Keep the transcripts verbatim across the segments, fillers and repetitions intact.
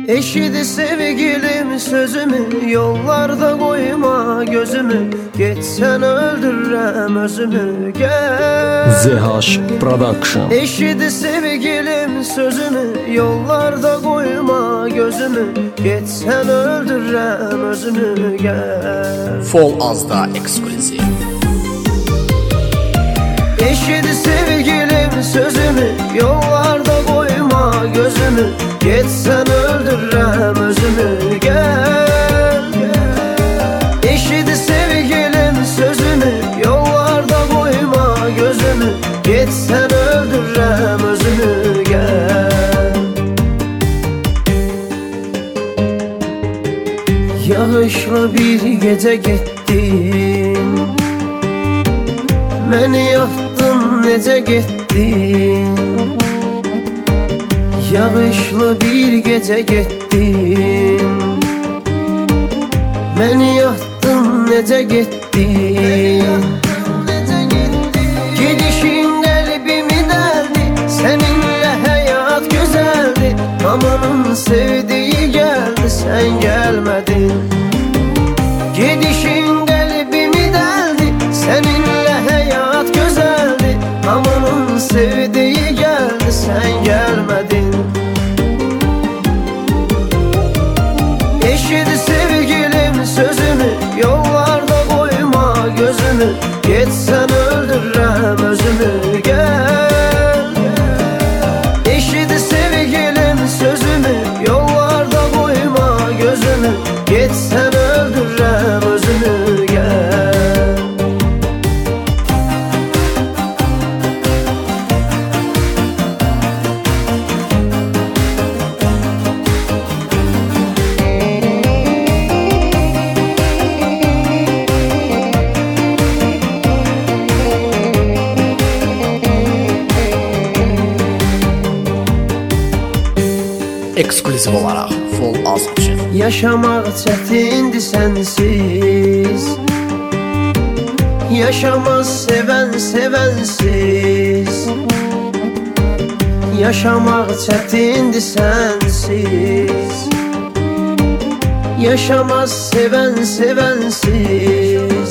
Eşidi sevgilim sözümü, yollarda koyma gözümü. Geçsen öldürürəm özümü, gel. Z H Production. Eşidi sevgilim sözümü, yollarda koyma gözümü. Geçsen öldürürəm özümü, gel. Fol Azda ekskluziv. Eşidi sevgilim sözümü, yollarda koyma gözümü. Geçsen öldürürəm özümü, gel. Eşidi sevgilim sözümü, yollarda koyma gözümü. Geçsen öldürürəm özümü, gel. Yağışlı bir gece gittin, beni yaktın nece gittin. Yağışlı bir gece gittin, beni yaktın nece gittin. Gidişin kalbimi deldi, seninle hayat güzeldi. Amanın sevdiği geldi, sen gelmedin. Gidişin kalbimi deldi, seninle hayat güzeldi. Amanın sevdiği geldi, sen gelmedin. Eşidi sevgilim sözümü, yollarda koyma gözümü. Geçsen öldürürəm özümü, gel. Eşidi sevgilim sözümü, yollarda koyma gözümü. Geçsen öldürürəm özümü, gel. Ekskluziv olaraq Fol Az üçün. Yaşamak çətindir sensiz, yaşamaz seven sevensiz. Yaşamak çətindir sensiz, yaşamaz seven sevensiz.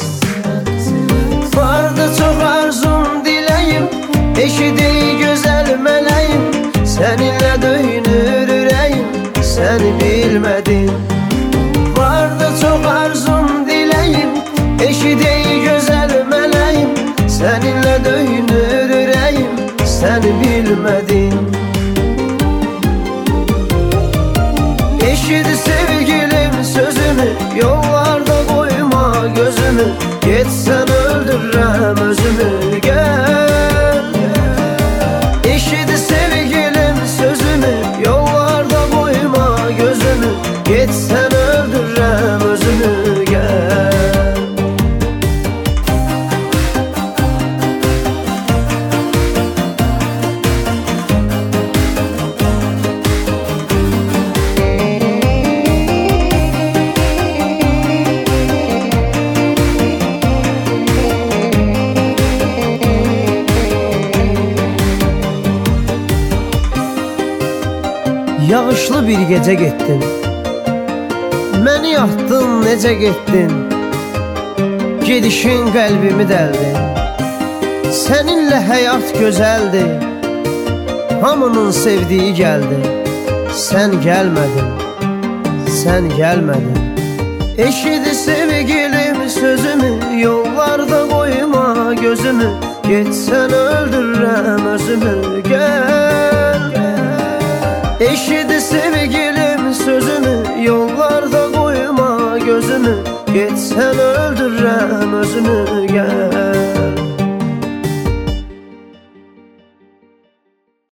Vardı çok arzum dileyim, eşidi güzel meleğim. Seninle döyünür yüreğim, sen bilmedin. Vardı çok arzum dileyim, eşidi güzel meleğim. Seninle döyünür yüreğim, sen bilmedin. Eşidi sevgilim sözümü, yollarda koyma gözümü. Geçsen öldürürəm özümü, gel. Eşidi sevgilim sözümü, yollarda koyma gözümü. Geçsen öldürürəm özümü, gel. Yağışlı bir gece gittin, beni yaktın nece gittin. Gidişin kalbimi deldi, seninle hayat güzeldi. Hamının sevdiği geldi, sen gelmedin, sen gelmedin. Eşidi sevgilim sözümü, yollarda koyma gözümü. Geçsen öldürürəm özümü, gel. Eşidi sevgilim sözümü, yollarda koyma gözümü. Geçsen öldürürəm özümü, gel.